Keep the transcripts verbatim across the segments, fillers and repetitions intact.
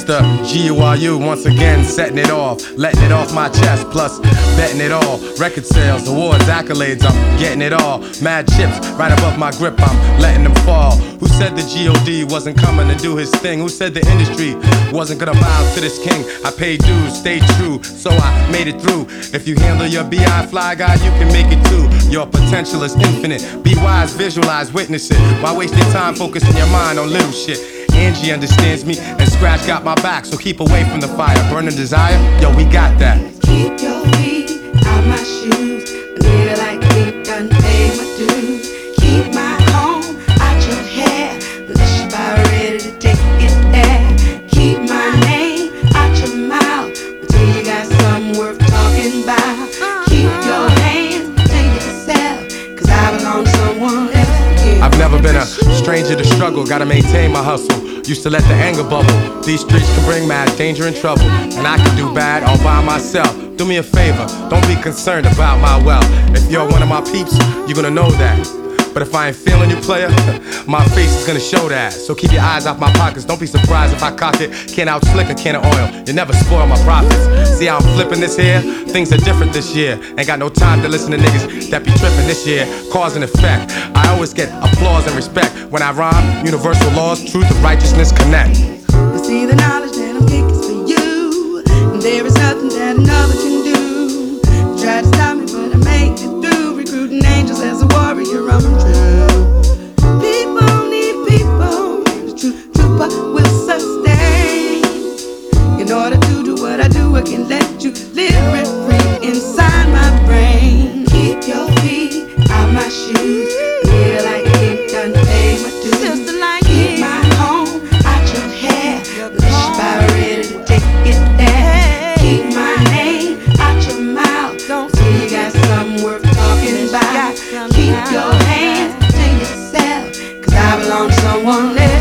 Mister G U R U once again setting it off, letting it off my chest, plus betting it all. Record sales, awards, accolades, I'm getting it all. Mad chips right above my grip, I'm letting them fall. Who said the G O D wasn't coming to do his thing? Who said the industry wasn't gonna bow to this king? I paid dues, stayed true, so I made it through. If you handle your B I fly guy, you can make it too. Your potential is infinite. Be wise, visualize, witness it. Why waste your time focusing your mind on little shit? Angie understands me, and Scratch got my back, so keep away from the fire. Burning desire, yo, we got that. Keep your feet out my shoes. Live like we done paid my dues. Keep my home out your hair. Unless you're about ready to take it there. Keep my name out your mouth until you got something worth talking about. Keep your hands to yourself, cause I belong to someone else. I've never been a stranger to struggle, gotta maintain my hustle. Used to let the anger bubble. These streets can bring mad danger and trouble, and I can do bad all by myself. Do me a favor, don't be concerned about my wealth. If you're one of my peeps, you're gonna know that. But if I ain't feeling you, player, my face is gonna show that. So keep your eyes off my pockets, don't be surprised if I cock it. Can't out slick a can of oil, you never spoil my profits. See how I'm flipping this here? Things are different this year. Ain't got no time to listen to niggas that be tripping this year. Cause and effect, I always get applause and respect. When I rhyme, universal laws, truth and righteousness connect. You see the knowledge that I'm kicking for you, and there is nothing that another can do. Try to stop me, but I make it through. Recruiting angels as a warrior, I'm true. People need people, the true trooper will sustain. In order to do what I do, I can let you live rent free inside my brain. Keep your feet out my shoes. Feel like you done paid my dues. Keep my home out your hair. Unless you're about ready to take it there. Keep my name out your mouth till you got something worth talking about. Keep your hands to yourself, cause I belong to someone else.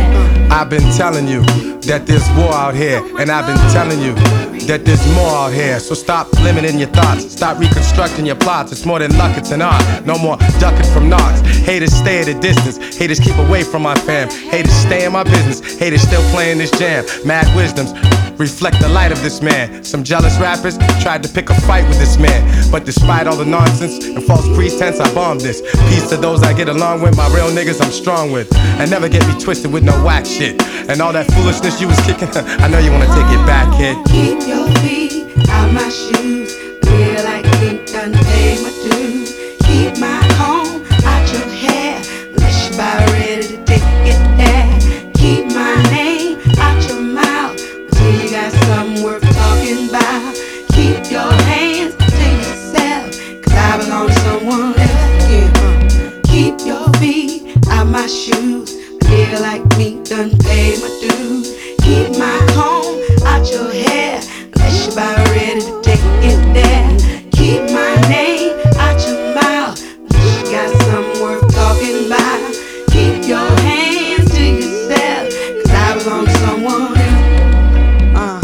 I've been telling you that there's war out here, and I've been telling you that there's more out here. So stop limiting your thoughts, stop reconstructing your plots. It's more than luck, it's an art. No more ducking from knocks. Haters stay at a distance, haters keep away from my fam. Haters stay in my business, haters still playing this jam. Mad wisdoms reflect the light of this man. Some jealous rappers tried to pick a fight with this man, but despite all the nonsense and false pretense, I bombed this. Peace to those I get along with, my real niggas I'm strong with. And never get me twisted with no whack shit. And all that foolishness you was kicking, I know you wanna take it back, kid. Keep your feet out my shoes. Feel like you done paid my dues. Keep my home out your hair. Unless you're about ready to take it there. Keep my name out your mouth until you got something worth talking about. Keep your hands to yourself, cause I belong to someone else. Yeah. Keep your feet out my shoes. Feel like me done paid my dues. Keep my home out your hair. Unless you're about ready to take it there. Keep my name out your mouth unless you got something worth talking about. Keep your hands to yourself, cause I belong to someone else.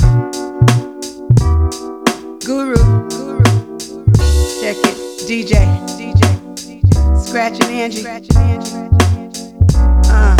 Uh. Guru, Guru, check it. D J, D J, Scratch and Angie, Scratch and Angie. Uh.